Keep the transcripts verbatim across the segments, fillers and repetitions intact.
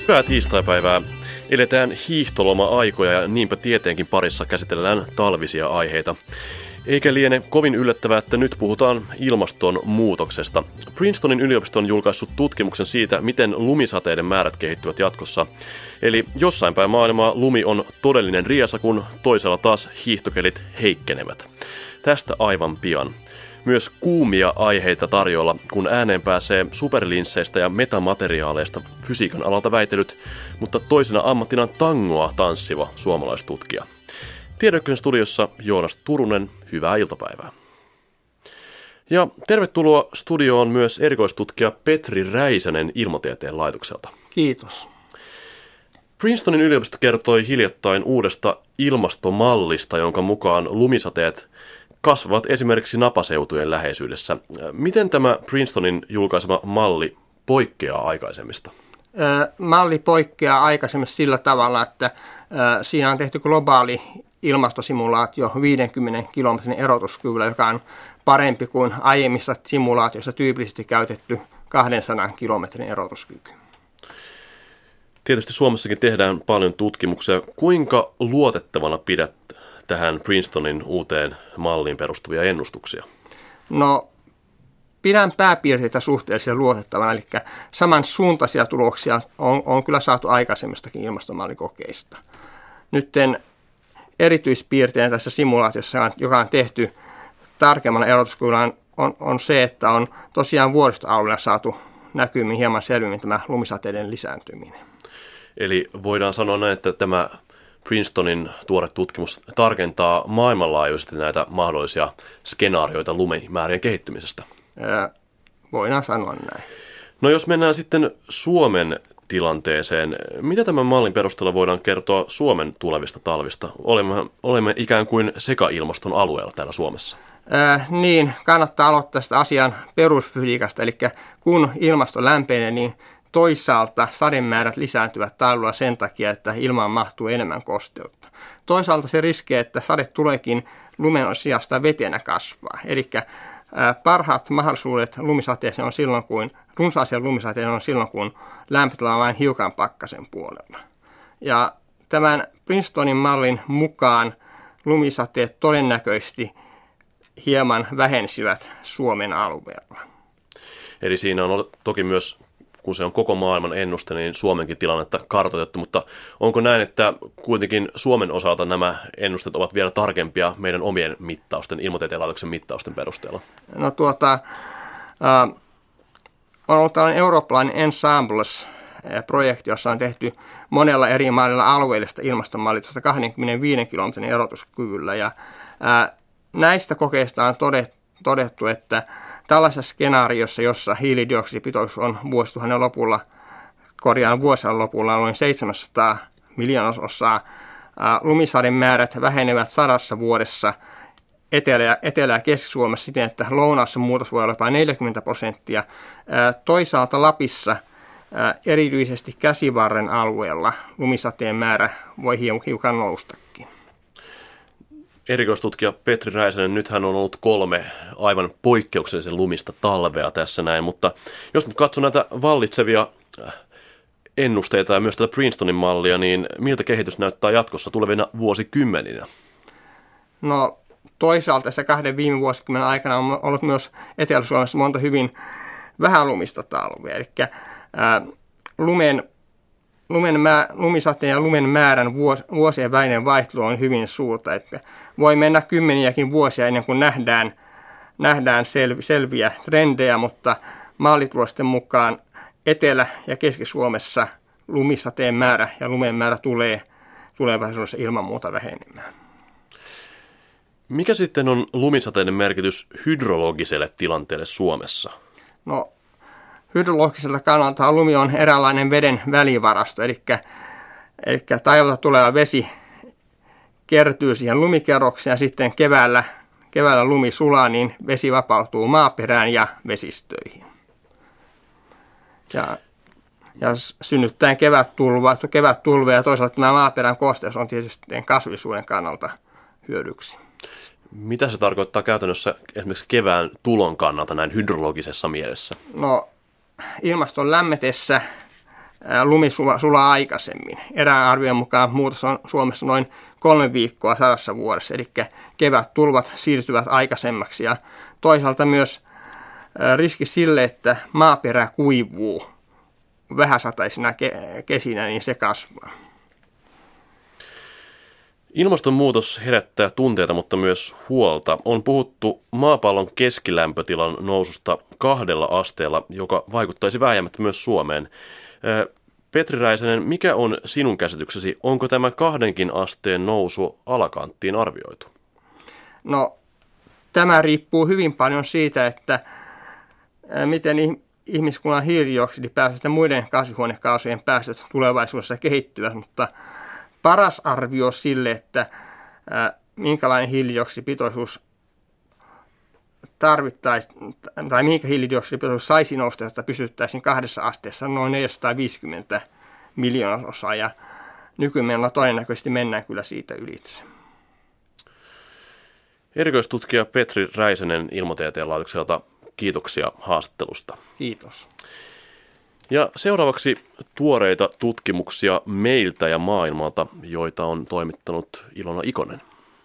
Hyvää tiistaipäivää. Eletään hiihtoloma-aikoja ja niinpä tieteenkin parissa käsitellään talvisia aiheita. Eikä liene kovin yllättävää, että nyt puhutaan ilmastonmuutoksesta. Princetonin yliopisto on julkaissut tutkimuksen siitä, miten lumisateiden määrät kehittyvät jatkossa. Eli jossain päin maailmaa lumi on todellinen riesa, kun toisella taas hiihtokelit heikkenevät. Tästä aivan pian. Myös kuumia aiheita tarjolla, kun ääneen pääsee superlinsseistä ja metamateriaaleista fysiikan alalta väitelyt, mutta toisena ammattina tangoa tanssiva suomalaistutkija. Tiedeykkösen studiossa Joonas Turunen, hyvää iltapäivää. Ja tervetuloa studioon myös erikoistutkija Petri Räisänen Ilmatieteen laitokselta. Kiitos. Princetonin yliopisto kertoi hiljattain uudesta ilmastomallista, jonka mukaan lumisateet kasvavat esimerkiksi napaseutujen läheisyydessä. Miten tämä Princetonin julkaisema malli poikkeaa aikaisemmista? Malli poikkeaa aikaisemmista sillä tavalla, että siinä on tehty globaali ilmastosimulaatio viidenkymmenen kilometrin erotuskyvyllä, joka on parempi kuin aiemmissa simulaatioissa tyypillisesti käytetty kahdensadan kilometrin erotuskyky. Tietysti Suomessakin tehdään paljon tutkimuksia. Kuinka luotettavana pidät tähän Princetonin uuteen malliin perustuvia ennustuksia? No, pidän pääpiirteitä suhteellisen luotettavana, eli samansuuntaisia tuloksia on, on kyllä saatu aikaisemmistakin ilmastomallikokeista. Nytten erityispiirteinä tässä simulaatiossa, joka on tehty tarkemmalla erotuskyvyllä, on, on se, että on tosiaan vuoristoalueella saatu näkymiin hieman selvemmin tämä lumisateiden lisääntyminen. Eli voidaan sanoa näin, että tämä Princetonin tuore tutkimus tarkentaa maailmanlaajuisesti näitä mahdollisia skenaarioita lumimäärien kehittymisestä. Ää, voidaan sanoa näin. No jos mennään sitten Suomen tilanteeseen, mitä tämän mallin perusteella voidaan kertoa Suomen tulevista talvista? Olemme, olemme ikään kuin sekailmaston alueella täällä Suomessa. Ää, niin, kannattaa aloittaa tästä asian perusfysiikasta, eli kun ilmasto lämpenee, niin toisaalta sademäärät lisääntyvät talvella sen takia, että ilmaan mahtuu enemmän kosteutta. Toisaalta se riski, että sade tuleekin lumen sijasta vetenä kasvaa. Eli parhaat mahdollisuudet lumisateeseen on silloin, kun runsaaseen lumisateeseen on silloin, kun lämpötila on vain hiukan pakkasen puolella. Ja tämän Princetonin mallin mukaan lumisateet todennäköisesti hieman vähensivät Suomen alueella. Eli siinä on toki myös, kun se on koko maailman ennuste, niin Suomenkin tilannetta kartoitettu, mutta onko näin, että kuitenkin Suomen osalta nämä ennusteet ovat vielä tarkempia meidän omien mittausten, Ilmatieteen laitoksen mittausten perusteella? No tuota, äh, on ollut tällainen eurooppalainen Ensembles-projekti, jossa on tehty monella eri mailla alueellista ilmastomallitusta kaksikymmentäviisi kilometrin erotuskyvyllä, ja äh, näistä kokeista on todettu, todettu että tällaisessa skenaariossa, jossa hiilidioksidipitoisuus on vuosituhannen lopulla, korjaan vuosien lopulla noin seitsemänsataa miljoonasosaa, lumisaden määrät vähenevät sadassa vuodessa Etelä- Etelä- ja Keski-Suomessa siten, että lounaassa muutos voi olla jopa neljäkymmentä prosenttia. Toisaalta Lapissa, erityisesti Käsivarren alueella, lumisateen määrä voi hiukan noustakin. Erikoistutkija Petri Räisänen, nythän on ollut kolme aivan poikkeuksellisen lumista talvea tässä näin, mutta jos nyt katsoo näitä vallitsevia ennusteita ja myös tätä Princetonin mallia, niin miltä kehitys näyttää jatkossa tulevina vuosikymmeninä? No toisaalta tässä kahden viime vuosikymmenen aikana on ollut myös Etelä-Suomessa monta hyvin vähälumista talvea, eli ää, lumen Lumen mä, lumisateen ja lumen määrän vuos, vuosien välinen vaihtelu on hyvin suurta. Että voi mennä kymmeniäkin vuosia ennen kuin nähdään, nähdään sel, selviä trendejä, mutta mallitulosten mukaan Etelä- ja Keski-Suomessa lumisateen määrä ja lumen määrä tulee tulevaisuudessa ilman muuta vähenemään. Mikä sitten on lumisateiden merkitys hydrologiselle tilanteelle Suomessa? No, hydrologiselta kannalta lumi on eräänlainen veden välivarasto, eli, eli taivalta tuleva vesi kertyy siihen lumikerrokseen ja sitten keväällä, keväällä lumi sulaa, niin vesi vapautuu maaperään ja vesistöihin. Ja, ja synnyttäen kevättulvaa, kevättulvea ja toisaalta tämä maaperän kosteus on tietysti kasvillisuuden kannalta hyödyksi. Mitä se tarkoittaa käytännössä esimerkiksi kevään tulon kannalta näin hydrologisessa mielessä? No, ilmaston lämmetessä lumi sulaa aikaisemmin. Erään arvion mukaan muutos on Suomessa noin kolme viikkoa sadassa vuodessa, eli kevättulvat siirtyvät aikaisemmaksi. Ja toisaalta myös riski sille, että maaperä kuivuu vähäsateisina kesinä, niin se kasvaa. Ilmastonmuutos herättää tunteita, mutta myös huolta. On puhuttu maapallon keskilämpötilan noususta kahdella asteella, joka vaikuttaisi vääjäämättä myös Suomeen. Petri Räisänen, mikä on sinun käsityksesi? Onko tämä kahdenkin asteen nousu alakanttiin arvioitu? No, tämä riippuu hyvin paljon siitä, että miten ihmiskunnan hiilidioksidipäästöt ja muiden kasvihuonekaasujen päästöt tulevaisuudessa kehittyvät, mutta paras arvio sille, että minkälainen hiilidioksidipitoisuus tarvittaisiin, tai mihinkä hiilidioksidipitoisuus saisi nousta, jotta pysyttäisiin kahdessa asteessa, noin neljäsataaviisikymmentä miljoonasosaa, ja nykymenolla todennäköisesti mennään kyllä siitä ylitse. Erikoistutkija Petri Räisänen Ilmatieteen laitokselta, kiitoksia haastattelusta. Kiitos. Ja seuraavaksi tuoreita tutkimuksia meiltä ja maailmalta, joita on toimittanut Ilona Ikonen.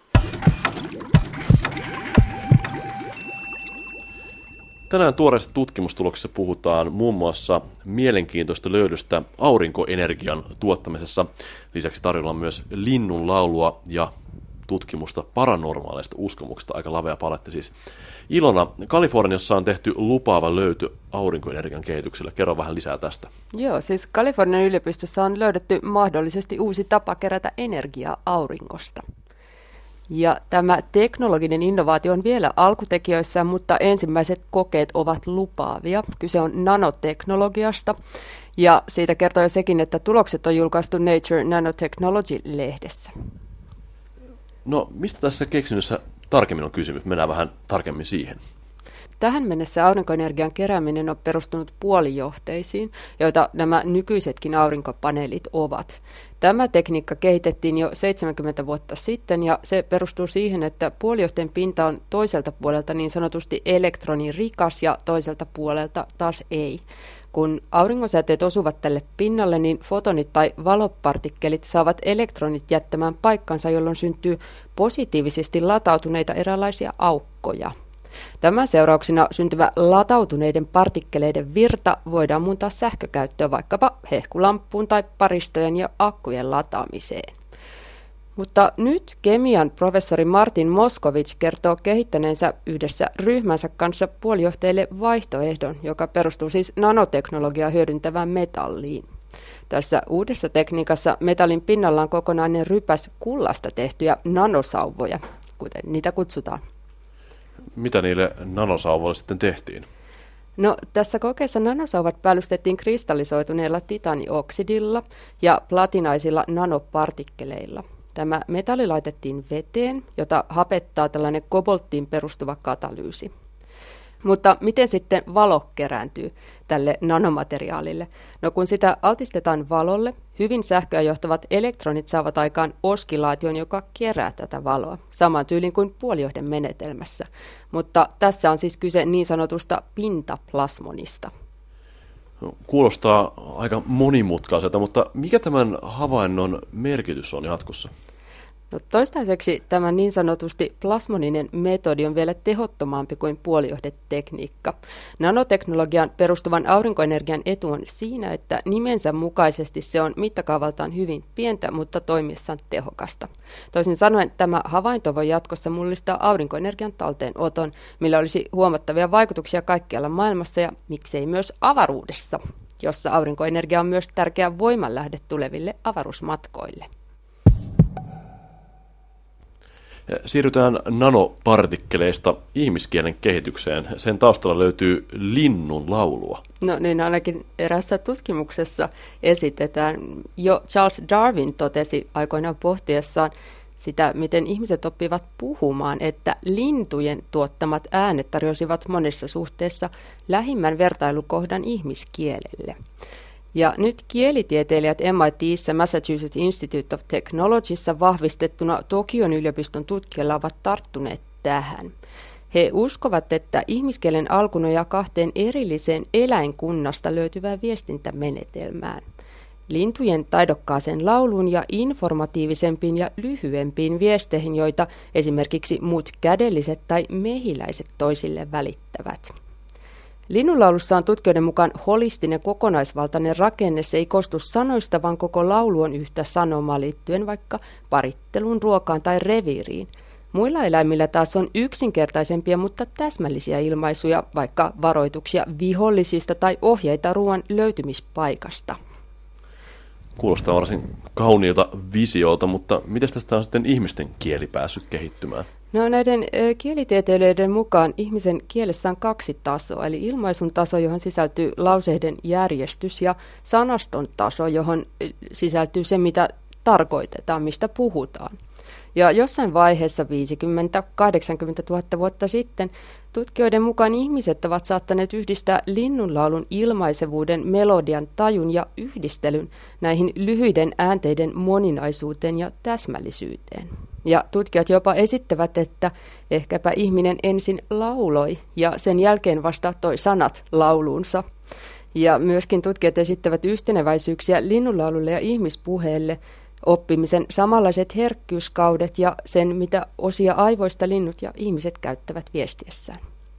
Tänään tuoreissa tutkimustuloksissa puhutaan muun muassa mielenkiintoista löydöstä aurinkoenergian tuottamisessa. Lisäksi tarjolla on myös linnun laulua ja tutkimusta paranormaaleista uskomuksista, aika lavea paletti siis. Ilona, Kaliforniassa on tehty lupaava löyty aurinkoenergian kehitykselle. Kerro vähän lisää tästä. Joo, siis Kalifornian yliopistossa on löydetty mahdollisesti uusi tapa kerätä energiaa auringosta. Ja tämä teknologinen innovaatio on vielä alkutekijöissä, mutta ensimmäiset kokeet ovat lupaavia. Kyse on nanoteknologiasta, ja siitä kertoo jo sekin, että tulokset on julkaistu Nature Nanotechnology-lehdessä. No, mistä tässä keksinnössä tarkemmin on kysymys? Mennään vähän tarkemmin siihen. Tähän mennessä aurinkoenergian kerääminen on perustunut puolijohteisiin, joita nämä nykyisetkin aurinkopaneelit ovat. Tämä tekniikka kehitettiin jo seitsemänkymmentä vuotta sitten, ja se perustuu siihen, että puolijohteen pinta on toiselta puolelta niin sanotusti elektronirikas ja toiselta puolelta taas ei. Kun auringonsäteet osuvat tälle pinnalle, niin fotonit tai valopartikkelit saavat elektronit jättämään paikkansa, jolloin syntyy positiivisesti latautuneita eräänlaisia aukkoja. Tämän seurauksena syntyvä latautuneiden partikkeleiden virta voidaan muuntaa sähkökäyttöön vaikkapa hehkulamppuun tai paristojen ja akkujen lataamiseen. Mutta nyt kemian professori Martin Moskovich kertoo kehittäneensä yhdessä ryhmänsä kanssa puolijohteille vaihtoehdon, joka perustuu siis nanoteknologiaa hyödyntävään metalliin. Tässä uudessa tekniikassa metallin pinnalla on kokonainen rypäs kullasta tehtyjä nanosauvoja, kuten niitä kutsutaan. Mitä niille nanosauvoille sitten tehtiin? No, tässä kokeessa nanosauvat päällystettiin kristallisoituneella titanioksidilla ja platinaisilla nanopartikkeleilla. Tämä metalli laitettiin veteen, jota hapettaa tällainen kobolttiin perustuva katalyysi. Mutta miten sitten valo kerääntyy tälle nanomateriaalille? No kun sitä altistetaan valolle, hyvin sähköä johtavat elektronit saavat aikaan oskilaation, joka kerää tätä valoa, saman tyylin kuin puolijohden menetelmässä. Mutta tässä on siis kyse niin sanotusta pintaplasmonista. Kuulostaa aika monimutkaiselta, mutta mikä tämän havainnon merkitys on jatkossa? No, toistaiseksi tämä niin sanotusti plasmoninen metodi on vielä tehottomampi kuin puolijohdetekniikka. Nanoteknologian perustuvan aurinkoenergian etu on siinä, että nimensä mukaisesti se on mittakaavaltaan hyvin pientä, mutta toimiessaan tehokasta. Toisin sanoen tämä havainto voi jatkossa mullistaa aurinkoenergian talteenoton, millä olisi huomattavia vaikutuksia kaikkialla maailmassa ja miksei myös avaruudessa, jossa aurinkoenergia on myös tärkeä voimanlähde tuleville avaruusmatkoille. Siirrytään nanopartikkeleista ihmiskielen kehitykseen. Sen taustalla löytyy linnun laulua. No niin, ainakin erässä tutkimuksessa esitetään. Jo Charles Darwin totesi aikoinaan pohtiessaan sitä, miten ihmiset oppivat puhumaan, että lintujen tuottamat äänet tarjosivat monessa suhteessa lähimmän vertailukohdan ihmiskielelle. Ja nyt kielitieteilijät M I T:ssä Massachusetts Institute of Technologyssa vahvistettuna Tokion yliopiston tutkijalla ovat tarttuneet tähän. He uskovat, että ihmiskielen alku nojaa kahteen erilliseen eläinkunnasta löytyvään viestintämenetelmään. lintujen taidokkaaseen lauluun ja informatiivisempiin ja lyhyempiin viesteihin, joita esimerkiksi muut kädelliset tai mehiläiset toisille välittävät. Linnunlaulussa on tutkijoiden mukaan holistinen kokonaisvaltainen rakenne. Se ei koostu sanoista, vaan koko laulu on yhtä sanomaa liittyen vaikka paritteluun, ruokaan tai reviiriin. Muilla eläimillä taas on yksinkertaisempia, mutta täsmällisiä ilmaisuja, vaikka varoituksia vihollisista tai ohjeita ruoan löytymispaikasta. Kuulostaa varsin kauniilta visiolta, mutta miten tästä on sitten ihmisten kieli päässyt kehittymään? No näiden kielitieteilijöiden mukaan ihmisen kielessä on kaksi tasoa, eli ilmaisun taso, johon sisältyy lauseiden järjestys, ja sanaston taso, johon sisältyy se, mitä tarkoitetaan, mistä puhutaan. Ja jossain vaiheessa viisikymmentä kahdeksankymmentä tuhatta vuotta sitten tutkijoiden mukaan ihmiset ovat saattaneet yhdistää linnunlaulun ilmaisevuuden, melodian, tajun ja yhdistelyn näihin lyhyiden äänteiden moninaisuuteen ja täsmällisyyteen. Ja tutkijat jopa esittävät, että ehkäpä ihminen ensin lauloi ja sen jälkeen vasta toi sanat lauluunsa. Ja myöskin tutkijat esittävät yhteneväisyyksiä linnunlaululle ja ihmispuheelle, oppimisen samanlaiset herkkyyskaudet ja sen, mitä osia aivoista linnut ja ihmiset käyttävät viestiessään.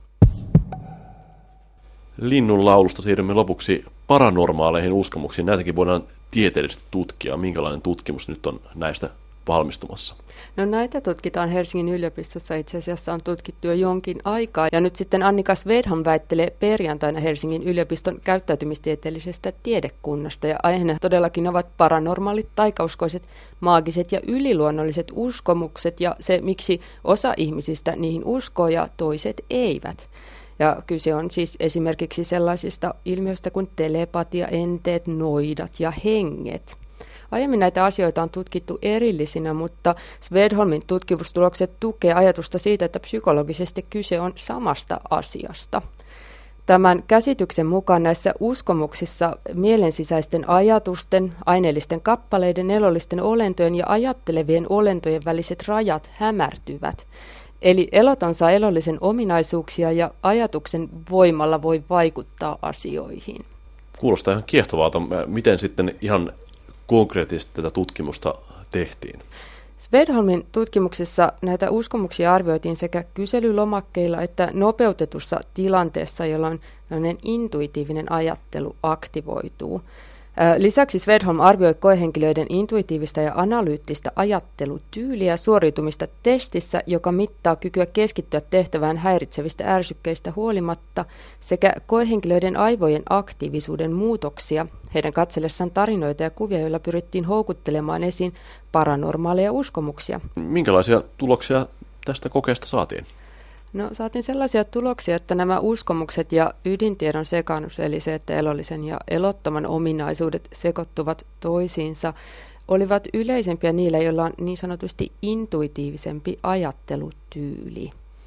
Linnun laulusta siirrymme lopuksi paranormaaleihin uskomuksiin. Näitäkin voidaan tieteellisesti tutkia. Minkälainen tutkimus nyt on näistä valmistumassa? No näitä tutkitaan Helsingin yliopistossa, itse asiassa on tutkittu jo jonkin aikaa. Ja nyt sitten Annika Svedholm väittelee perjantaina Helsingin yliopiston käyttäytymistieteellisestä tiedekunnasta. Ja aiheena todellakin ovat paranormaalit, taikauskoiset, maagiset ja yliluonnolliset uskomukset ja se, miksi osa ihmisistä niihin uskoo ja toiset eivät. Ja kyse on siis esimerkiksi sellaisista ilmiöistä kuin telepatia, enteet, noidat ja henget. Aiemmin näitä asioita on tutkittu erillisinä, mutta Svedholmin tutkimustulokset tukee ajatusta siitä, että psykologisesti kyse on samasta asiasta. Tämän käsityksen mukaan näissä uskomuksissa mielensisäisten ajatusten, aineellisten kappaleiden, elollisten olentojen ja ajattelevien olentojen väliset rajat hämärtyvät. Eli eloton saa elollisen ominaisuuksia ja ajatuksen voimalla voi vaikuttaa asioihin. Kuulostaa ihan kiehtovalta. Miten sitten ihan konkreettisesti tätä tutkimusta tehtiin? Svedholmin tutkimuksessa näitä uskomuksia arvioitiin sekä kyselylomakkeilla että nopeutetussa tilanteessa, jolloin intuitiivinen ajattelu aktivoituu. Lisäksi Svedholm arvioi koehenkilöiden intuitiivista ja analyyttistä ajattelutyyliä suoriutumista testissä, joka mittaa kykyä keskittyä tehtävään häiritsevistä ärsykkeistä huolimatta, sekä koehenkilöiden aivojen aktiivisuuden muutoksia heidän katsellessaan tarinoita ja kuvia, joilla pyrittiin houkuttelemaan esiin paranormaaleja uskomuksia. Minkälaisia tuloksia tästä kokeesta saatiin? No, saatiin sellaisia tuloksia, että nämä uskomukset ja ydintiedon sekaannus, eli se, että elollisen ja elottoman ominaisuudet sekoittuvat toisiinsa, olivat yleisempiä niillä, joilla on niin sanotusti intuitiivisempi ajattelutyyli.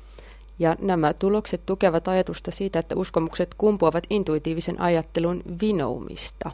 Ja nämä tulokset tukevat ajatusta siitä, että uskomukset kumpuavat intuitiivisen ajattelun vinoumista.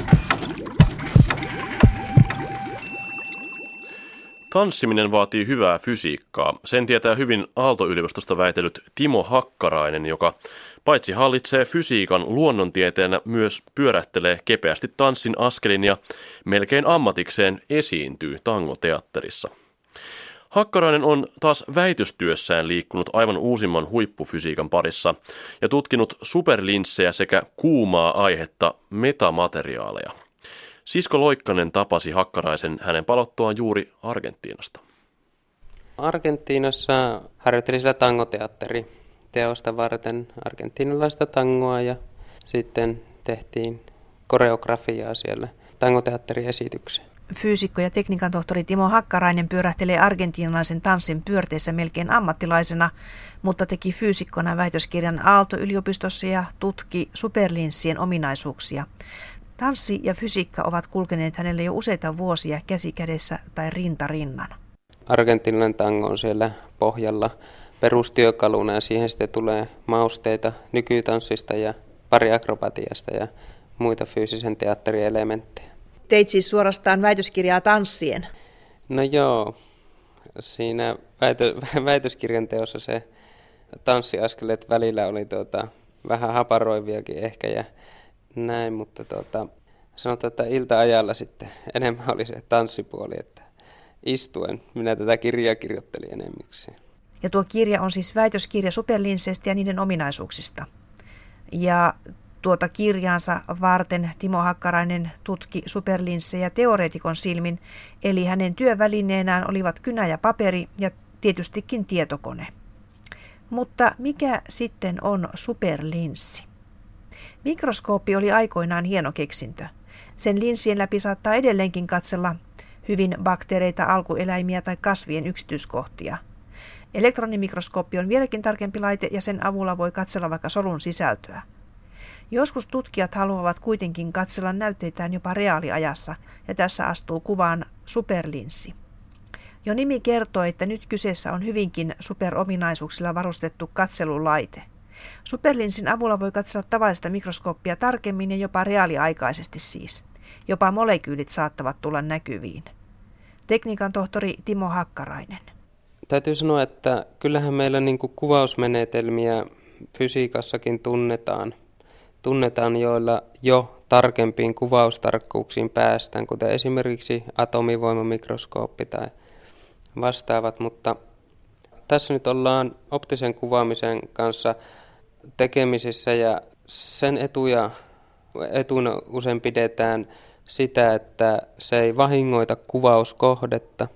Tanssiminen vaatii hyvää fysiikkaa. Sen tietää hyvin Aalto-yliopistosta väitellyt Timo Hakkarainen, joka paitsi hallitsee fysiikan luonnontieteenä, myös pyörähtelee kepeästi tanssin askelin ja melkein ammatikseen esiintyy tangoteatterissa. Hakkarainen on taas väitöstyössään liikkunut aivan uusimman huippufysiikan parissa ja tutkinut superlinssejä sekä kuumaa aihetta metamateriaaleja. Sisko Loikkanen tapasi Hakkaraisen hänen palottuaan juuri Argentiinasta. Argentiinassa harjoittelin sillä tangoteatteriteosta varten argentiinalaista tangoa ja sitten tehtiin koreografiaa siellä tangoteatteriesitykseen. Fyysikko ja tekniikan tohtori Timo Hakkarainen pyörähtelee argentiinalaisen tanssin pyörteissä melkein ammattilaisena, mutta teki fyysikkona väitöskirjan Aalto-yliopistossa ja tutki superlinssien ominaisuuksia. Tanssi ja fysiikka ovat kulkeneet hänelle jo useita vuosia käsi kädessä tai rinta rinnan. Argentiinalainen tango on siellä pohjalla perustyökaluna ja siihen sitten tulee mausteita nykytanssista ja pari akrobatiasta ja muita fyysisen teatterin elementtejä. Teit siis suorastaan väitöskirjaa tanssien? No joo, siinä väitö, väitöskirjan teossa se tanssiaskeleet välillä oli tuota, vähän haparoiviakin ehkä ja näin, mutta tuota, sanotaan, että ilta-ajalla sitten enemmän oli se tanssipuoli, että istuen. Minä tätä kirjaa kirjoittelin enemmikseen. Ja tuo kirja on siis väitöskirja superlinsseistä ja niiden ominaisuuksista. Ja tuota kirjaansa varten Timo Hakkarainen tutki superlinssejä teoreetikon silmin, eli hänen työvälineenään olivat kynä ja paperi ja tietystikin tietokone. Mutta mikä sitten on superlinssi? Mikroskooppi oli aikoinaan hieno keksintö. Sen linssien läpi saattaa edelleenkin katsella hyvin bakteereita, alkueläimiä tai kasvien yksityiskohtia. Elektronimikroskooppi on vieläkin tarkempi laite ja sen avulla voi katsella vaikka solun sisältöä. Joskus tutkijat haluavat kuitenkin katsella näytteitään jopa reaaliajassa ja tässä astuu kuvaan superlinssi. Jo nimi kertoo, että nyt kyseessä on hyvinkin superominaisuuksilla varustettu katselulaite. Superlinssin avulla voi katsella tavallista mikroskooppia tarkemmin ja jopa reaaliaikaisesti siis. Jopa molekyylit saattavat tulla näkyviin. Tekniikan tohtori Timo Hakkarainen. Täytyy sanoa, että kyllähän meillä niin kuin kuvausmenetelmiä fysiikassakin tunnetaan. Tunnetaan, joilla jo tarkempiin kuvaustarkkuuksiin päästään, kuten esimerkiksi atomivoimamikroskooppi tai vastaavat, mutta tässä nyt ollaan optisen kuvaamisen kanssa tekemisissä ja sen etuja, etuna usein pidetään sitä, että se ei vahingoita kuvauskohdetta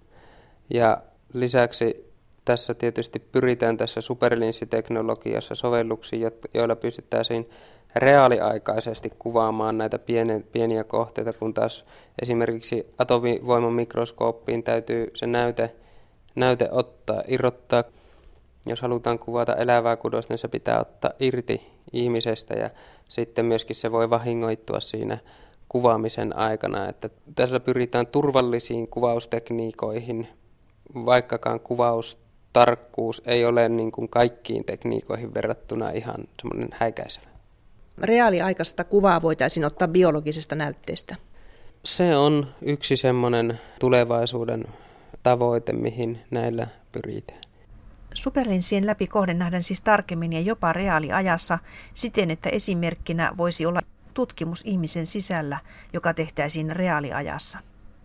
ja lisäksi tässä tietysti pyritään tässä superlinssiteknologiassa sovelluksiin, joilla pystyttäisiin reaaliaikaisesti kuvaamaan näitä pieniä kohteita, kun taas esimerkiksi atomivoimamikroskooppiin täytyy se näyte, näyte ottaa, irrottaa. Jos halutaan kuvata elävää kudosta, niin se pitää ottaa irti ihmisestä ja sitten myöskin se voi vahingoittua siinä kuvaamisen aikana. Että tässä pyritään turvallisiin kuvaustekniikoihin, vaikkakaan kuvaustarkkuus ei ole niin kuin kaikkiin tekniikoihin verrattuna ihan semmoinen häikäisevä. Reaaliaikaista kuvaa voitaisiin ottaa biologisesta näytteestä. Se on yksi semmoinen tulevaisuuden tavoite, mihin näillä pyritään. Superlinssien läpi kohde nähdään siis tarkemmin ja jopa reaaliajassa siten, että esimerkkinä voisi olla tutkimus ihmisen sisällä, joka tehtäisiin reaaliajassa.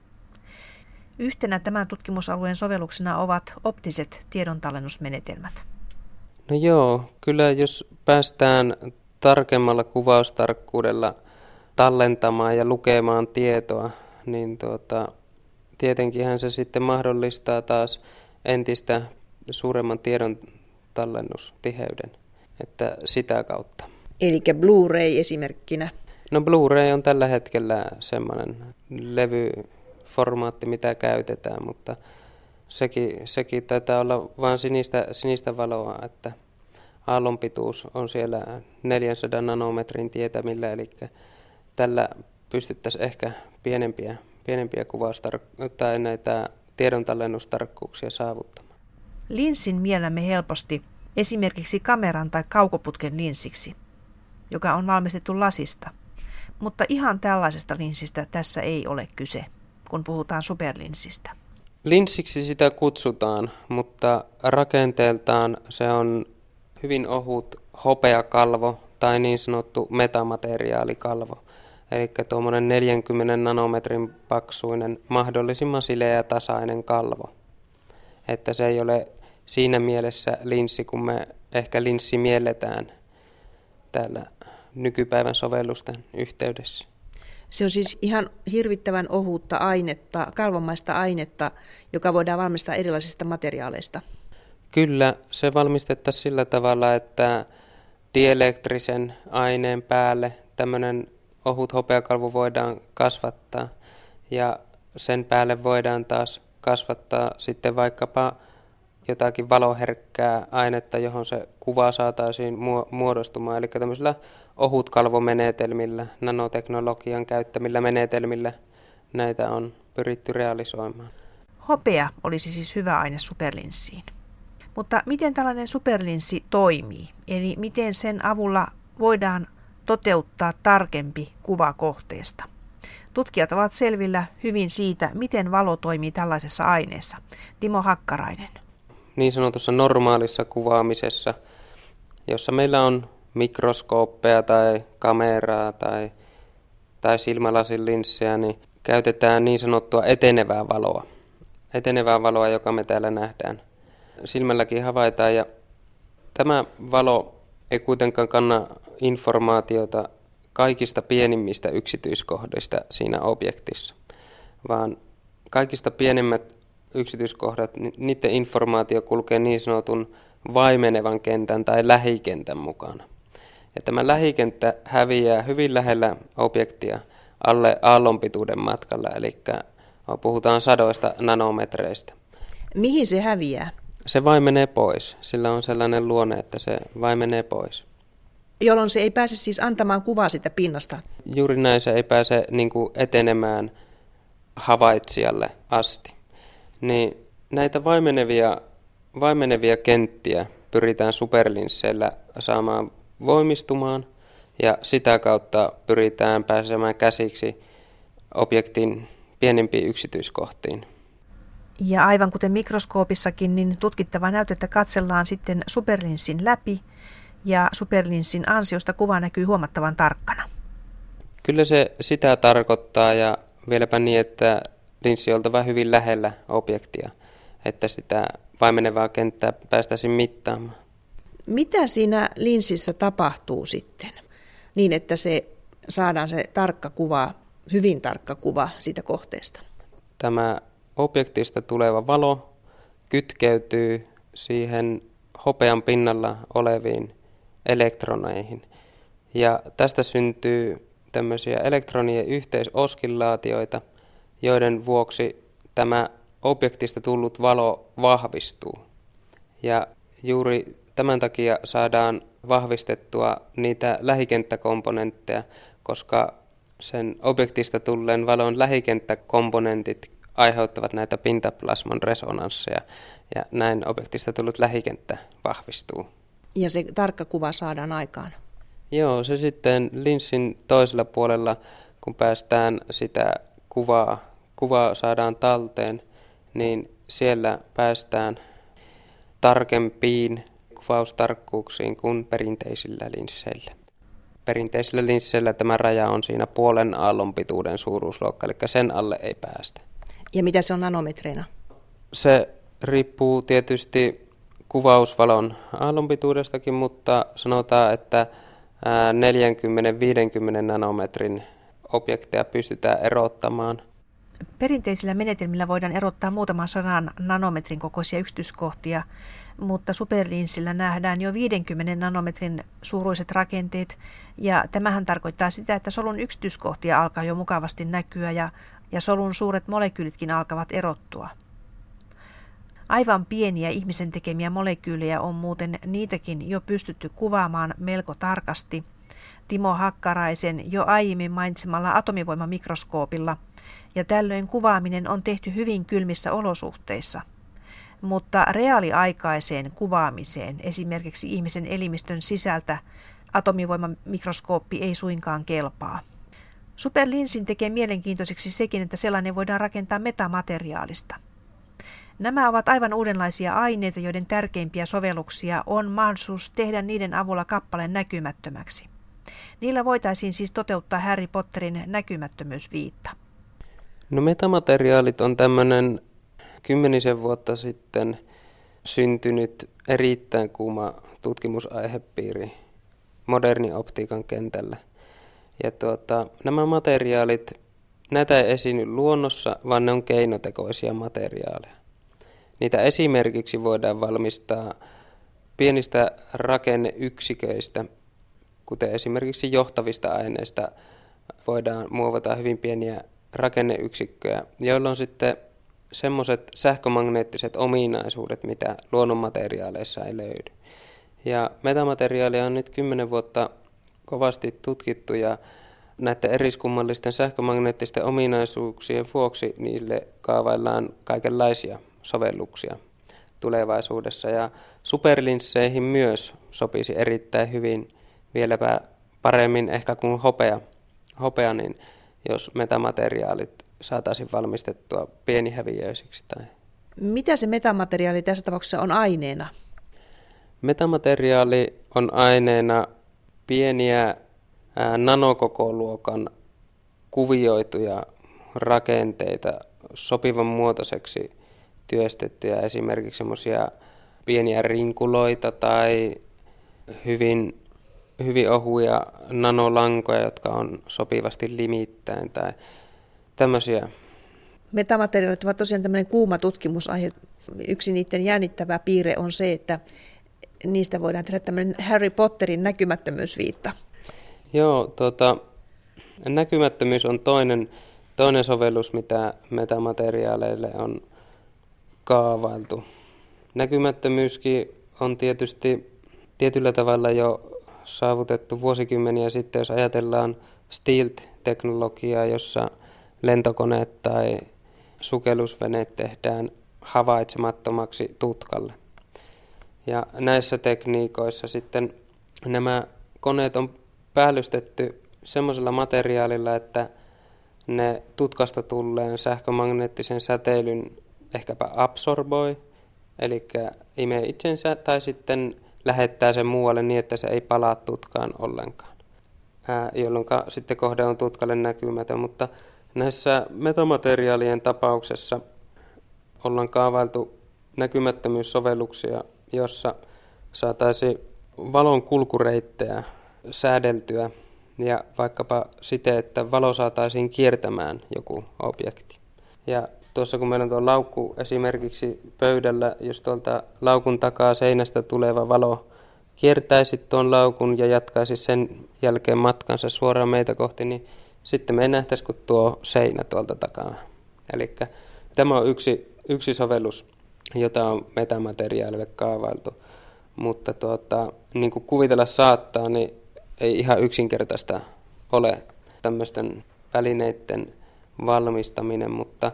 Yhtenä tämän tutkimusalueen sovelluksena ovat optiset tiedontallennusmenetelmät. No joo, kyllä jos päästään tarkemmalla kuvaustarkkuudella tallentamaan ja lukemaan tietoa, niin tuota, tietenkinhän se sitten mahdollistaa taas entistä suuremman tiedon tallennustiheyden, että sitä kautta. Eli Blu-ray esimerkkinä? No Blu-ray on tällä hetkellä semmoinen levyformaatti, mitä käytetään, mutta sekin, sekin taitaa olla vain sinistä, sinistä valoa, että aallonpituus on siellä neljänsadan nanometrin tietämillä, eli tällä pystyttäisiin ehkä pienempiä, pienempiä kuvaustar- tai näitä tiedontallennustarkkuuksia saavuttamaan. Linssin miellämme helposti esimerkiksi kameran tai kaukoputken linssiksi, joka on valmistettu lasista. Mutta ihan tällaisesta linssistä tässä ei ole kyse, kun puhutaan superlinssistä. Linssiksi sitä kutsutaan, mutta rakenteeltaan se on hyvin ohut hopeakalvo tai niin sanottu metamateriaalikalvo. Eli tuommoinen neljänkymmenen nanometrin paksuinen, mahdollisimman sileä ja tasainen kalvo. Että se ei ole siinä mielessä linssi, kun me ehkä linssi mielletään täällä nykypäivän sovellusten yhteydessä. Se on siis ihan hirvittävän ohutta ainetta, kalvomaista ainetta, joka voidaan valmistaa erilaisista materiaaleista. Kyllä, se valmistettaisiin sillä tavalla, että dielektrisen aineen päälle tämmöinen ohut hopeakalvo voidaan kasvattaa ja sen päälle voidaan taas kasvattaa sitten vaikkapa jotakin valoherkkää ainetta, johon se kuva saataisiin muodostumaan. Eli tämmöisillä ohutkalvomenetelmillä, nanoteknologian käyttämillä menetelmillä näitä on pyritty realisoimaan. Hopea olisi siis hyvä aine superlinssiin. Mutta miten tällainen superlinssi toimii? Eli miten sen avulla voidaan toteuttaa tarkempi kuva kohteesta? Tutkijat ovat selvillä hyvin siitä, miten valo toimii tällaisessa aineessa. Timo Hakkarainen. Niin sanotussa normaalissa kuvaamisessa, jossa meillä on mikroskooppeja tai kameraa tai tai silmälasin linssejä, niin käytetään niin sanottua etenevää valoa. Etenevää valoa, joka me täällä nähdään. Silmälläkin havaitaan, ja tämä valo ei kuitenkaan kanna informaatiota kaikista pienimmistä yksityiskohdista siinä objektissa, vaan kaikista pienimmät yksityiskohdat, niiden informaatio kulkee niin sanotun vaimenevan kentän tai lähikentän mukana. Ja tämä lähikenttä häviää hyvin lähellä objektia alle aallonpituuden matkalla, eli puhutaan sadoista nanometreistä. Mihin se häviää? Se vaimenee pois. Sillä on sellainen luonne, että se vaimenee pois. Jolloin se ei pääse siis antamaan kuvaa siitä pinnasta? Juuri näin, se ei pääse niin kuin etenemään havaitsijalle asti. Niin näitä vaimenevia, vaimenevia kenttiä pyritään superlinsseillä saamaan voimistumaan, ja sitä kautta pyritään pääsemään käsiksi objektin pienimpiin yksityiskohtiin. Ja aivan kuten mikroskoopissakin, niin tutkittavaa näytettä katsellaan sitten superlinssin läpi, ja superlinssin ansiosta kuva näkyy huomattavan tarkkana. Kyllä se sitä tarkoittaa, ja vieläpä niin, että linssi on oltava hyvin lähellä objektia, että sitä vaimenevaa kenttää päästäisiin mittaamaan. Mitä siinä linssissä tapahtuu sitten, niin että se saadaan se tarkka kuva, hyvin tarkka kuva siitä kohteesta? Tämä objektista tuleva valo kytkeytyy siihen hopean pinnalla oleviin elektroneihin. Ja tästä syntyy tämmöisiä elektronien yhteisoskillaatioita, joiden vuoksi tämä objektista tullut valo vahvistuu. Ja juuri tämän takia saadaan vahvistettua niitä lähikenttäkomponentteja, koska sen objektista tulleen valon lähikenttäkomponentit aiheuttavat näitä pintaplasmon resonansseja, ja näin objektista tullut lähikenttä vahvistuu. Ja se tarkka kuva saadaan aikaan? Joo, se sitten linssin toisella puolella, kun päästään sitä kuvaa, kuvaa saadaan talteen, niin siellä päästään tarkempiin kuvaustarkkuuksiin kuin perinteisillä linsseillä. Perinteisillä linsseillä tämä raja on siinä puolen aallonpituuden suuruusluokka, eli sen alle ei päästä. Ja mitä se on nanometreina? Se riippuu tietysti kuvausvalon aallonpituudestakin, mutta sanotaan, että neljäkymmentä viisikymmentä nanometrin objekteja pystytään erottamaan. Perinteisillä menetelmillä voidaan erottaa muutaman sadan nanometrin kokoisia yksityiskohtia, mutta superlinssillä nähdään jo viidenkymmenen nanometrin suuruiset rakenteet, ja tämähän tarkoittaa sitä, että solun yksityiskohtia alkaa jo mukavasti näkyä, ja, ja solun suuret molekyylitkin alkavat erottua. Aivan pieniä ihmisen tekemiä molekyylejä on muuten niitäkin jo pystytty kuvaamaan melko tarkasti Timo Hakkaraisen jo aiemmin mainitsemalla atomivoimamikroskoopilla, ja tällöin kuvaaminen on tehty hyvin kylmissä olosuhteissa. Mutta reaaliaikaiseen kuvaamiseen, esimerkiksi ihmisen elimistön sisältä, atomivoimamikroskooppi ei suinkaan kelpaa. Superlinssin tekee mielenkiintoiseksi sekin, että sellainen voidaan rakentaa metamateriaalista. Nämä ovat aivan uudenlaisia aineita, joiden tärkeimpiä sovelluksia on mahdollisuus tehdä niiden avulla kappaleen näkymättömäksi. Niillä voitaisiin siis toteuttaa Harry Potterin näkymättömyysviitta. No metamateriaalit on tämmöinen kymmenisen vuotta sitten syntynyt erittäin kuuma tutkimusaihepiiri moderni optiikan kentällä. Ja tuota, nämä materiaalit, näitä ei esiinny luonnossa, vaan ne on keinotekoisia materiaaleja. Niitä esimerkiksi voidaan valmistaa pienistä rakenneyksiköistä, kuten esimerkiksi johtavista aineista voidaan muovata hyvin pieniä rakenneyksikköjä, joilla on sitten semmoiset sähkömagneettiset ominaisuudet, mitä luonnonmateriaaleissa ei löydy. Ja metamateriaalia on nyt kymmenen vuotta kovasti tutkittu, ja näiden eriskummallisten sähkömagneettisten ominaisuuksien vuoksi niille kaavaillaan kaikenlaisia sovelluksia tulevaisuudessa. Ja superlinsseihin myös sopisi erittäin hyvin, vieläpä paremmin ehkä kuin hopea, hopea niin jos metamateriaalit saataisiin valmistettua pienihäviöisiksi. Tai... Mitä se metamateriaali tässä tapauksessa on aineena? Metamateriaali on aineena pieniä ää, nanokokoluokan kuvioituja rakenteita sopivan muotoiseksi työstettyjä, esimerkiksi semmoisia pieniä rinkuloita tai hyvin, hyvin ohuja nanolankoja, jotka on sopivasti limittäin tai tämmöisiä. Metamateriaalit ovat tosiaan tämmöinen kuuma tutkimusaihe. Yksi niiden jännittävä piirre on se, että niistä voidaan tehdä tämmöinen Harry Potterin näkymättömyysviitta. Joo, tuota, näkymättömyys on toinen, toinen sovellus, mitä metamateriaaleille on kaavailtu. Näkymättömyyskin on tietysti tietyllä tavalla jo saavutettu vuosikymmeniä sitten, jos ajatellaan stealth-teknologiaa, jossa lentokoneet tai sukellusveneet tehdään havaitsemattomaksi tutkalle. Ja näissä tekniikoissa sitten nämä koneet on päällystetty semmoisella materiaalilla, että ne tutkasta tulleen sähkömagneettisen säteilyn ehkäpä absorboi, eli imee itsensä tai sitten lähettää sen muualle niin, että se ei palaa tutkaan ollenkaan, ää, jolloin sitten kohde on tutkalle näkymätön. Mutta näissä metamateriaalien tapauksessa ollaan kaavailtu näkymättömyyssovelluksia, jossa saataisiin valon kulkureittejä säädeltyä ja vaikkapa siten, että valo saataisiin kiertämään joku objekti. Ja tuossa kun meillä on tuo laukku esimerkiksi pöydällä, jos tuolta laukun takaa seinästä tuleva valo kiertäisi tuon laukun ja jatkaisi sen jälkeen matkansa suoraan meitä kohti, niin sitten me ei nähtäisi kuin tuo seinä tuolta takana. Eli tämä on yksi, yksi sovellus, jota on metamateriaalille kaavailtu. Mutta tuota, niin kuin kuvitella saattaa, niin ei ihan yksinkertaista ole tämmöisten välineiden valmistaminen, mutta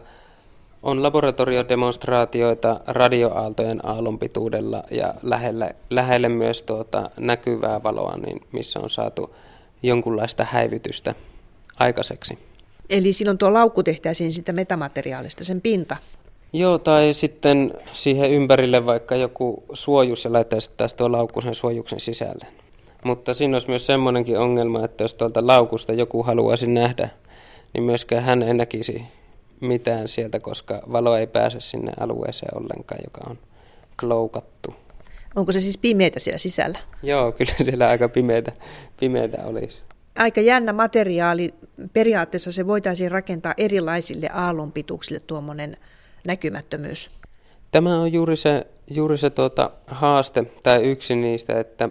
on laboratoriodemonstraatioita radioaaltojen aallonpituudella ja lähelle, lähelle myös tuota näkyvää valoa, niin missä on saatu jonkunlaista häivytystä aikaiseksi. Eli silloin tuo laukku tehtäisiin sitä metamateriaalista, sen pinta? Joo, tai sitten siihen ympärille vaikka joku suojus ja laittaisi tuo laukku sen suojuksen sisälle. Mutta siinä olisi myös semmoinenkin ongelma, että jos tuolta laukusta joku haluaisi nähdä, niin myöskään hän ei näkisi mitään sieltä, koska valo ei pääse sinne alueeseen ollenkaan, joka on kloukattu. Onko se siis pimeätä siellä sisällä? Joo, kyllä siellä aika pimeätä, pimeätä olisi. Aika jännä materiaali. Periaatteessa se voitaisiin rakentaa erilaisille aallonpituuksille tuommoinen näkymättömyys. Tämä on juuri se, juuri se tuota, haaste tai yksi niistä, että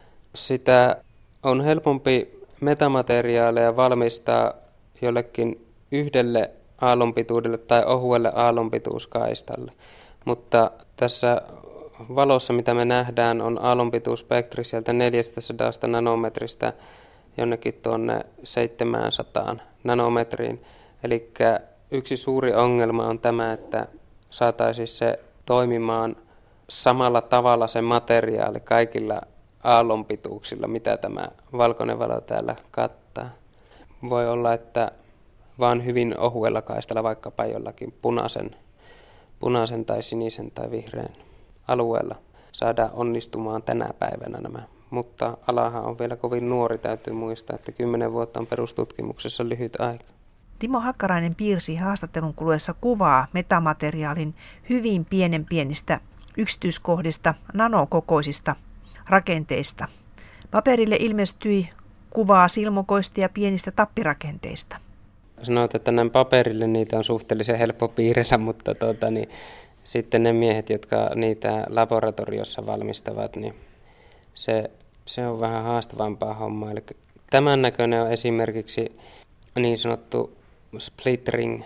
sitä on helpompi metamateriaaleja valmistaa jollekin yhdelle aallonpituudelle tai ohuelle aallonpituuskaistalle. Mutta tässä valossa, mitä me nähdään, on aallonpituusspektri sieltä neljästäsadasta nanometristä jonnekin tuonne seitsemänsataan nanometriin. Eli yksi suuri ongelma on tämä, että saataisiin se toimimaan samalla tavalla se materiaali kaikilla aallonpituuksilla, mitä tämä valkoinen valo täällä kattaa. Voi olla, että vaan hyvin ohuella kaistalla, vaikkapa jollakin punaisen, punaisen tai sinisen tai vihreän alueella saadaan onnistumaan tänä päivänä nämä. Mutta alahan on vielä kovin nuori, täytyy muistaa, että kymmenen vuotta on perustutkimuksessa lyhyt aika. Timo Hakkarainen piirsi haastattelun kuluessa kuvaa metamateriaalin hyvin pienen pienistä yksityiskohdista, nanokokoisista rakenteista. Paperille ilmestyi kuvaa silmukoista ja pienistä tappirakenteista. Sanoit, että näin paperille niitä on suhteellisen helppo piirrellä, mutta tuota, niin, sitten ne miehet, jotka niitä laboratoriossa valmistavat, niin se, se on vähän haastavampaa hommaa. Eli tämän näköinen on esimerkiksi niin sanottu split ring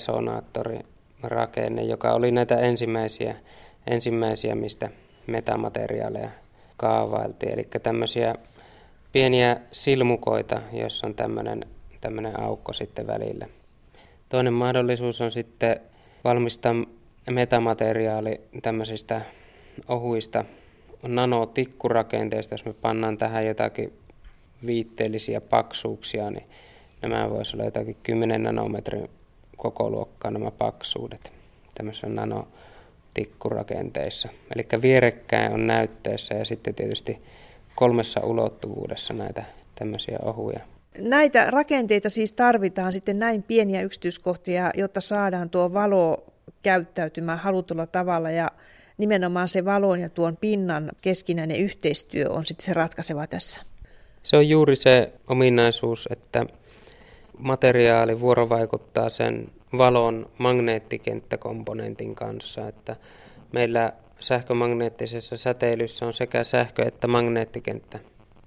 resonaattorirakenne, joka oli näitä ensimmäisiä, ensimmäisiä mistä metamateriaaleja kaavailtiin. Eli tämmöisiä pieniä silmukoita, joissa on tämmöinen, tämmöinen aukko sitten välillä. Toinen mahdollisuus on sitten valmistaa metamateriaali tämmöisistä ohuista nanotikkurakenteista. Jos me pannaan tähän jotakin viitteellisiä paksuuksia, niin nämä voisi olla jotakin kymmenen nanometrin kokoluokkaa nämä paksuudet tämmöisissä nanotikkurakenteissa. Eli vierekkäin on näytteessä ja sitten tietysti kolmessa ulottuvuudessa näitä tämmöisiä ohuja. Näitä rakenteita siis tarvitaan sitten näin pieniä yksityiskohtia, jotta saadaan tuo valo käyttäytymään halutulla tavalla ja nimenomaan se valon ja tuon pinnan keskinäinen yhteistyö on sitten se ratkaiseva tässä. Se on juuri se ominaisuus, että materiaali vuorovaikuttaa sen valon magneettikenttäkomponentin kanssa, että meillä sähkömagneettisessa säteilyssä on sekä sähkö- että magneettikenttä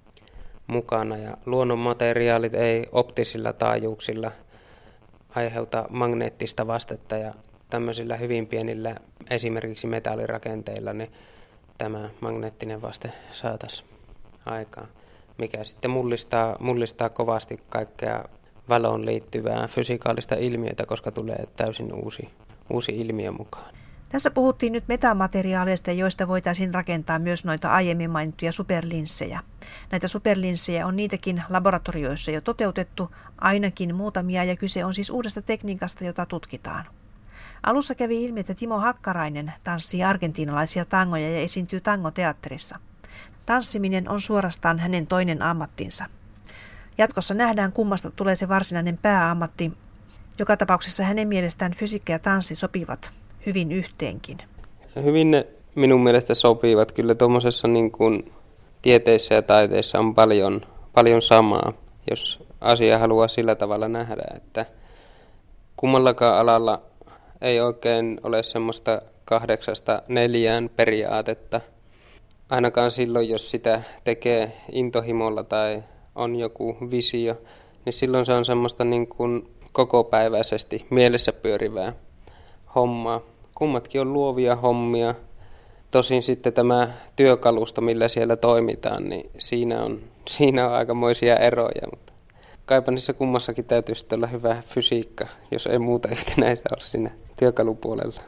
mukana ja luonnon materiaalit ei optisilla taajuuksilla aiheuta magneettista vastetta ja tämmöisillä hyvin pienillä esimerkiksi metallirakenteilla niin tämä magneettinen vaste saataisiin aikaan, mikä sitten mullistaa, mullistaa kovasti kaikkea valoon liittyvää fysikaalista ilmiötä, koska tulee täysin uusi, uusi ilmiö mukaan. Tässä puhuttiin nyt metamateriaaleista, joista voitaisiin rakentaa myös noita aiemmin mainittuja superlinssejä. Näitä superlinssejä on niitäkin laboratorioissa jo toteutettu, ainakin muutamia, ja kyse on siis uudesta tekniikasta, jota tutkitaan. Alussa kävi ilmi, että Timo Hakkarainen tanssii argentiinalaisia tangoja ja esiintyy tangoteatterissa. Tanssiminen on suorastaan hänen toinen ammattinsa. Jatkossa nähdään, kummasta tulee se varsinainen pääammatti. Joka tapauksessa hänen mielestään fysiikka ja tanssi sopivat hyvin yhteenkin. Hyvin ne minun mielestä sopivat. Kyllä tuommoisessa niin kuin tieteissä ja taiteissa on paljon, paljon samaa, jos asia haluaa sillä tavalla nähdä, että kummallakaan alalla ei oikein ole semmoista kahdeksasta neljään periaatetta. Ainakaan silloin, jos sitä tekee intohimolla tai on joku visio, niin silloin se on semmoista niin kuin kokopäiväisesti mielessä pyörivää hommaa. Kummatkin on luovia hommia. Tosin sitten tämä työkalusto, millä siellä toimitaan, niin siinä on, siinä on aikamoisia eroja. Mutta kaipa niissä kummassakin täytyy sitten olla hyvä fysiikka, jos ei muuta yhtenäistä ole siinä työkalupuolella.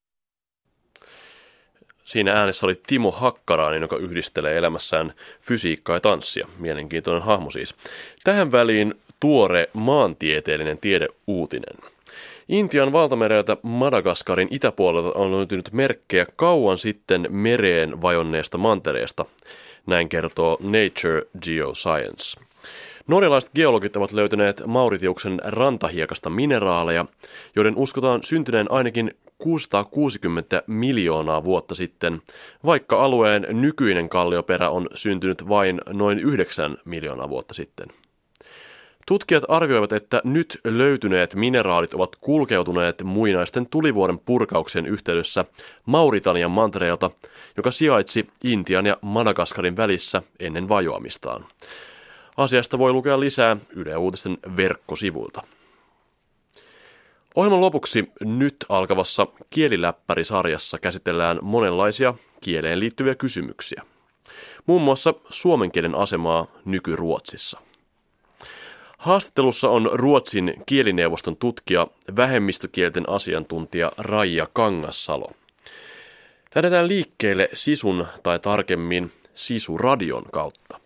Siinä äänessä oli Timo Hakkarainen, joka yhdistelee elämässään fysiikkaa ja tanssia. Mielenkiintoinen hahmo siis. Tähän väliin tuore maantieteellinen tiedeuutinen. Intian valtamereltä Madagaskarin itäpuolelta on löytynyt merkkejä kauan sitten mereen vajonneesta mantereesta. Näin kertoo Nature Geoscience. Norjalaiset geologit ovat löytäneet Mauritiuksen rantahiekasta mineraaleja, joiden uskotaan syntyneen ainakin kuusisataakuusikymmentä miljoonaa vuotta sitten, vaikka alueen nykyinen kallioperä on syntynyt vain noin yhdeksän miljoonaa vuotta sitten. Tutkijat arvioivat, että nyt löytyneet mineraalit ovat kulkeutuneet muinaisten tulivuoren purkauksien yhteydessä Mauritanian mantereelta, joka sijaitsi Intian ja Madagaskarin välissä ennen vajoamistaan. Asiasta voi lukea lisää Yle Uutisten verkkosivuilta. Ohjelman lopuksi nyt alkavassa Kieliläppäri-sarjassa käsitellään monenlaisia kieleen liittyviä kysymyksiä. Muun muassa suomen kielen asemaa nyky-Ruotsissa. Haastattelussa on Ruotsin kielineuvoston tutkija, vähemmistökielten asiantuntija Raija Kangassalo. Lähdetään liikkeelle sisun tai tarkemmin sisuradion kautta.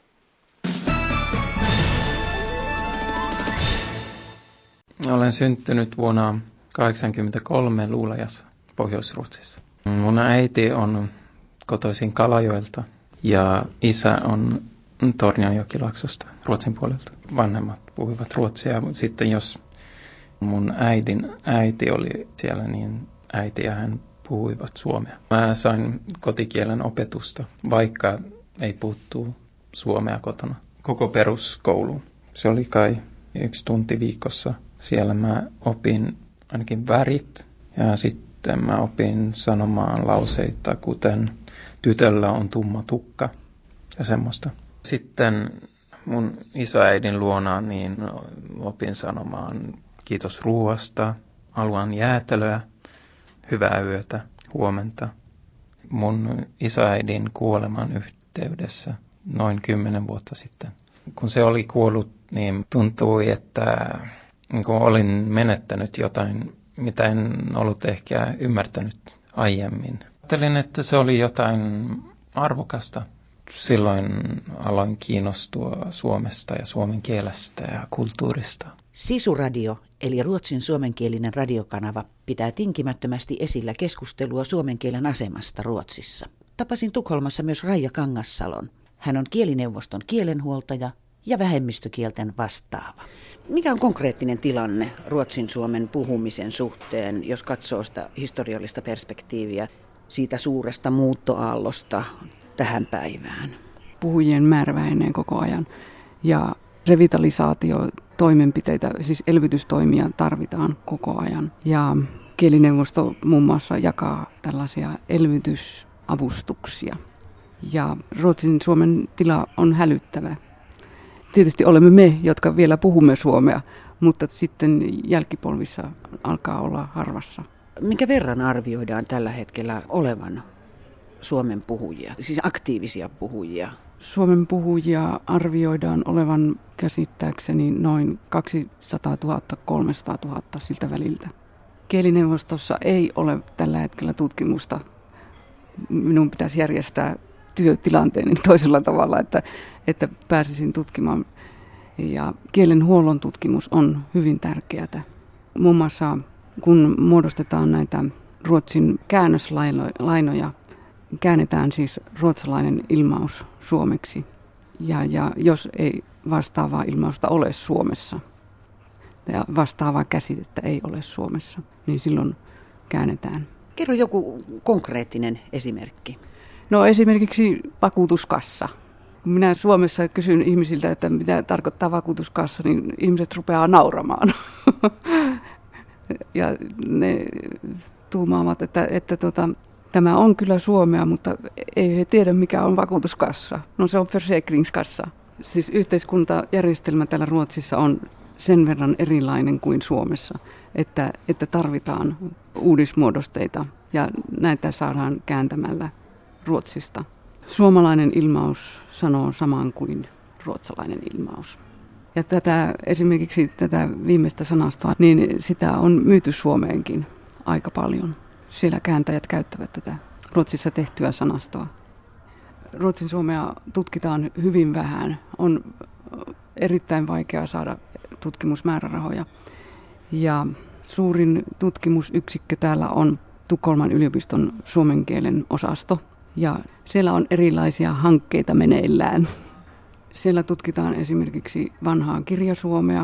Olen syntynyt vuonna tuhatyhdeksänsataakahdeksankymmentäkolme Luulajassa, Pohjois-Ruotsissa. Mun äiti on kotoisin Kalajoelta ja isä on Tornionjokilaaksosta, Ruotsin puolelta. Vanhemmat puhuivat ruotsia, mutta sitten jos mun äidin äiti oli siellä, niin äiti ja hän puhuivat suomea. Mä sain kotikielen opetusta, vaikka ei puhuttu suomea kotona. Koko peruskoulu. Se oli kai yksi tunti viikossa. Siellä mä opin ainakin värit ja sitten mä opin sanomaan lauseita, kuten tytöllä on tumma tukka ja semmoista. Sitten mun isoäidin luona niin opin sanomaan kiitos ruoasta, haluan jäätelöä, hyvää yötä, huomenta. Mun isoäidin kuoleman yhteydessä noin kymmenen vuotta sitten. Kun se oli kuollut, niin tuntui, että kun olin menettänyt jotain, mitä en ollut ehkä ymmärtänyt aiemmin. Ajattelin, että se oli jotain arvokasta. Silloin aloin kiinnostua Suomesta ja suomen kielestä ja kulttuurista. Sisuradio, eli ruotsin suomenkielinen radiokanava, pitää tinkimättömästi esillä keskustelua suomen kielen asemasta Ruotsissa. Tapasin Tukholmassa myös Raija Kangassalon. Hän on kielineuvoston kielenhuoltaja ja vähemmistökielten vastaava. Mikä on konkreettinen tilanne ruotsin suomen puhumisen suhteen, jos katsoo sitä historiallista perspektiiviä siitä suuresta muuttoaallosta tähän päivään? Puhujien määrä vähenee koko ajan ja revitalisaatiotoimenpiteitä, siis elvytystoimia tarvitaan koko ajan. Ja kielineuvosto muun muassa jakaa tällaisia elvytysavustuksia. Ja Ruotsin Suomen tila on hälyttävä. Tietysti olemme me, jotka vielä puhumme suomea, mutta sitten jälkipolvissa alkaa olla harvassa. Minkä verran arvioidaan tällä hetkellä olevan Suomen puhujia, siis aktiivisia puhujia? Suomen puhujia arvioidaan olevan käsittääkseni noin kaksisataatuhatta kolmesataatuhatta siltä väliltä. Kielineuvostossa ei ole tällä hetkellä tutkimusta. Minun pitäisi järjestää työtilanteeni toisella tavalla, että, että pääsisin tutkimaan. Ja kielenhuollon tutkimus on hyvin tärkeää. Muun muassa kun muodostetaan näitä Ruotsin käännöslainoja, käännetään siis ruotsalainen ilmaus suomeksi. Ja, ja jos ei vastaavaa ilmausta ole Suomessa ja vastaavaa käsitettä ei ole Suomessa, niin silloin käännetään. Kerro joku konkreettinen esimerkki. No esimerkiksi vakuutuskassa. Kun minä Suomessa kysyn ihmisiltä, että mitä tarkoittaa vakuutuskassa, niin ihmiset rupeaa nauramaan. Ja ne tuumaavat, että, että tota, tämä on kyllä suomea, mutta ei he tiedä mikä on vakuutuskassa. No se on försäkringskassa. Siis yhteiskuntajärjestelmä täällä Ruotsissa on sen verran erilainen kuin Suomessa, että, että tarvitaan uudismuodosteita ja näitä saadaan kääntämällä Ruotsista. Suomalainen ilmaus sanoo saman kuin ruotsalainen ilmaus. Ja tätä, esimerkiksi tätä viimeistä sanastoa, niin sitä on myyty Suomeenkin aika paljon. Siellä kääntäjät käyttävät tätä Ruotsissa tehtyä sanastoa. Ruotsin suomea tutkitaan hyvin vähän. On erittäin vaikea saada tutkimusmäärärahoja. Ja suurin tutkimusyksikkö täällä on Tukholman yliopiston suomen kielen osasto. Ja siellä on erilaisia hankkeita meneillään. Siellä tutkitaan esimerkiksi vanhaa kirjasuomea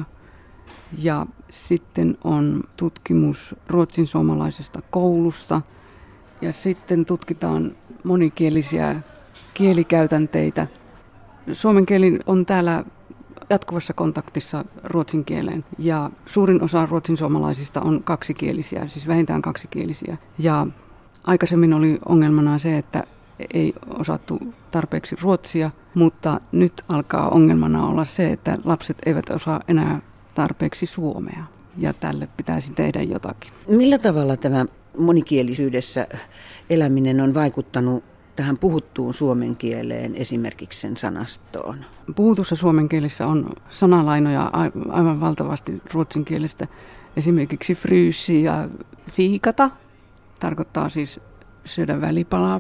ja sitten on tutkimus ruotsin suomalaisesta koulusta ja sitten tutkitaan monikielisiä kielikäytänteitä. Suomen kieli on täällä jatkuvassa kontaktissa ruotsin kieleen ja suurin osa ruotsin suomalaisista on kaksikielisiä, siis vähintään kaksikielisiä. Ja aikaisemmin oli ongelmana se, että ei osattu tarpeeksi ruotsia, mutta nyt alkaa ongelmana olla se, että lapset eivät osaa enää tarpeeksi suomea ja tälle pitäisi tehdä jotakin. Millä tavalla tämä monikielisyydessä eläminen on vaikuttanut tähän puhuttuun suomen kieleen, esimerkiksi sen sanastoon? Puhutussa suomen kielessä on sanalainoja aivan valtavasti ruotsin kielestä. Esimerkiksi fryysi ja fiikata tarkoittaa siis syödä välipalaa.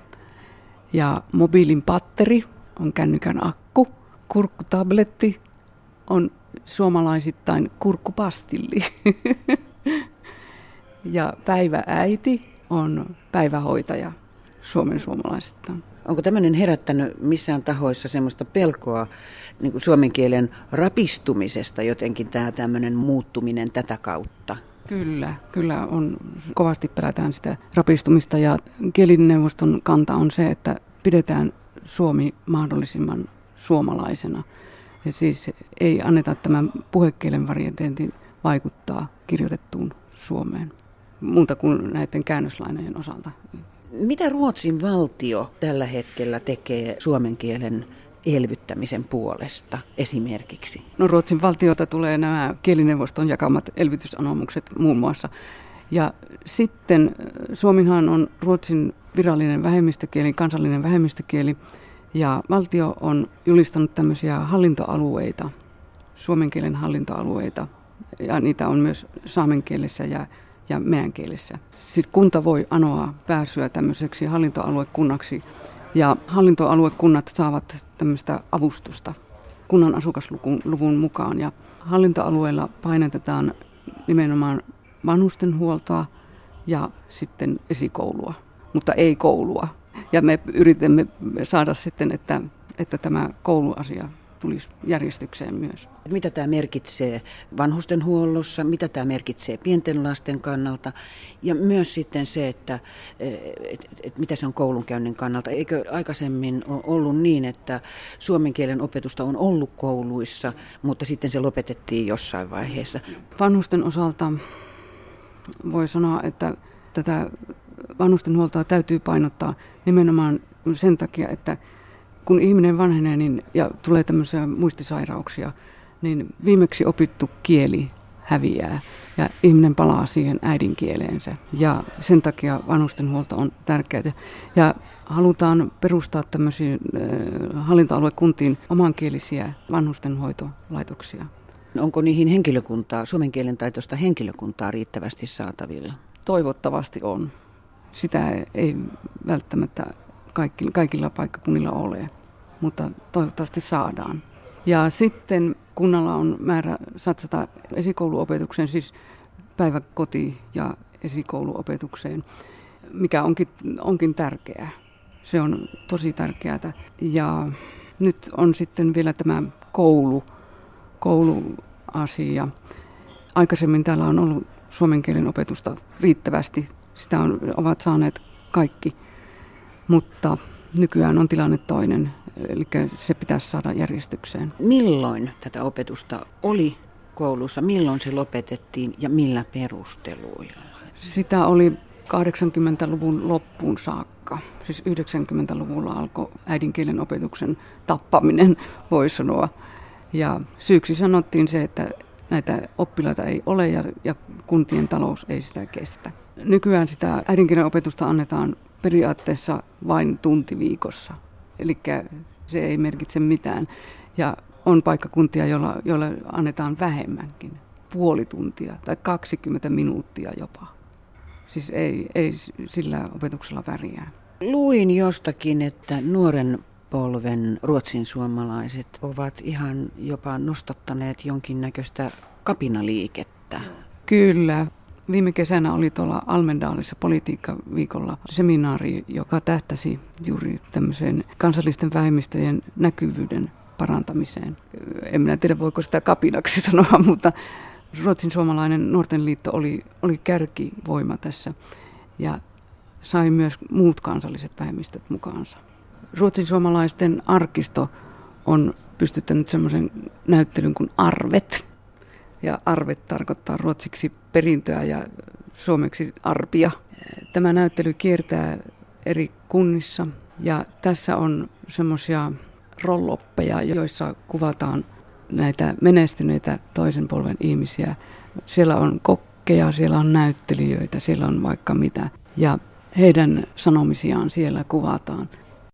Ja mobiilin patteri on kännykän akku. Kurkkutabletti on suomalaisittain kurkkupastilli. Ja päivääiti on päivähoitaja suomen suomalaisittain. Onko tämmöinen herättänyt missään tahoissa semmoista pelkoa niin kuin suomen kielen rapistumisesta jotenkin tämä tämmöinen muuttuminen tätä kautta? Kyllä, kyllä on. Kovasti pelätään sitä rapistumista ja kielineuvoston kanta on se, että pidetään Suomi mahdollisimman suomalaisena. Ja siis ei anneta tämän puhekielen variantin vaikuttaa kirjoitettuun Suomeen, muuta kuin näiden käännöslainojen osalta. Mitä Ruotsin valtio tällä hetkellä tekee suomen kielen elvyttämisen puolesta esimerkiksi? No Ruotsin valtiota tulee nämä kielineuvoston jakamat elvytysanomukset muun muassa. Ja sitten suomihan on Ruotsin virallinen vähemmistökieli, kansallinen vähemmistökieli. Ja valtio on julistanut tämmöisiä hallintoalueita, suomen kielen hallintoalueita. Ja niitä on myös saamen kielessä ja, ja meän kielessä. Siis kunta voi anoa pääsyä tämmöiseksi hallintoaluekunnaksi. Ja hallintoaluekunnat saavat tämmöistä avustusta kunnan asukasluvun mukaan. Ja hallintoalueella painotetaan nimenomaan vanhustenhuoltoa ja sitten esikoulua, mutta ei koulua. Ja me yritämme saada sitten, että, että tämä kouluasia tulisi järjestykseen myös. Mitä tämä merkitsee vanhustenhuollossa, mitä tämä merkitsee pienten lasten kannalta ja myös sitten se, että et, et, mitä se on koulunkäynnin kannalta. Eikö aikaisemmin ole ollut niin, että suomen kielen opetusta on ollut kouluissa, mutta sitten se lopetettiin jossain vaiheessa? Vanhusten osalta voi sanoa, että tätä vanhustenhuoltoa täytyy painottaa nimenomaan sen takia, että kun ihminen vanhenee niin, ja tulee tämmöisiä muistisairauksia, niin viimeksi opittu kieli häviää ja ihminen palaa siihen äidinkieleensä. Ja sen takia vanhustenhuolto on tärkeää. Ja halutaan perustaa tämmöisiin äh, hallintoaluekuntiin omankielisiä vanhustenhoitolaitoksia. Onko niihin henkilökuntaa, suomen kielen taitoista henkilökuntaa riittävästi saatavilla? Toivottavasti on. Sitä ei välttämättä kaikki, kaikilla paikkakunnilla ole, mutta toivottavasti saadaan. Ja sitten kunnalla on määrä satsata esikouluopetukseen, siis päiväkoti- ja esikouluopetukseen, mikä onkin, onkin tärkeää. Se on tosi tärkeää. Ja nyt on sitten vielä tämä koulu, kouluasia. Aikaisemmin täällä on ollut suomen kielen opetusta riittävästi. Sitä on, ovat saaneet kaikki, mutta nykyään on tilanne toinen, eli se pitäisi saada järjestykseen. Milloin tätä opetusta oli koulussa, milloin se lopetettiin ja millä perusteluilla? Sitä oli kahdeksankymmentäluvun loppuun saakka. Siis yhdeksänkymmentäluvulla alkoi äidinkielen opetuksen tappaminen, voi sanoa. Ja syyksi sanottiin se, että näitä oppilaita ei ole ja, ja kuntien talous ei sitä kestä. Nykyään sitä äidinkielen opetusta annetaan periaatteessa vain tunti viikossa, eli se ei merkitse mitään. Ja on paikkakuntia, joilla, joilla annetaan vähemmänkin, puoli tuntia tai kaksikymmentä minuuttia jopa. Siis ei, ei sillä opetuksella väriä. Luin jostakin, että nuoren polven ruotsin suomalaiset ovat ihan jopa nostattaneet jonkinnäköistä kapinaliikettä. Kyllä. Viime kesänä oli tuolla Almendaalissa politiikkaviikolla seminaari, joka tähtäsi juuri tämmöiseen kansallisten vähemmistöjen näkyvyyden parantamiseen. En minä tiedä, voiko sitä kapinaksi sanoa, mutta Ruotsin suomalainen nuorten liitto oli, oli kärkivoima tässä ja sai myös muut kansalliset vähemmistöt mukaansa. Ruotsin suomalaisten arkisto on pystyttänyt semmoisen näyttelyn kuin Arvet. Ja arvet tarkoittaa ruotsiksi perintöä ja suomeksi arpia. Tämä näyttely kiertää eri kunnissa ja tässä on semmoisia rolloppeja, joissa kuvataan näitä menestyneitä toisen polven ihmisiä. Siellä on kokkeja, siellä on näyttelijöitä, siellä on vaikka mitä ja heidän sanomisiaan siellä kuvataan.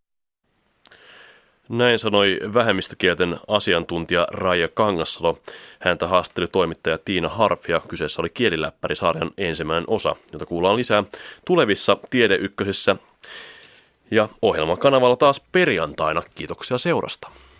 Näin sanoi vähemmistökielten asiantuntija Raija Kangassalo. Häntä haastatteli toimittaja Tiina Harf ja kyseessä oli Kieliläppäri-sarjan ensimmäinen osa, jota kuullaan lisää tulevissa Tiede Ykkösessä ja ohjelman kanavalla taas perjantaina. Kiitoksia seurasta.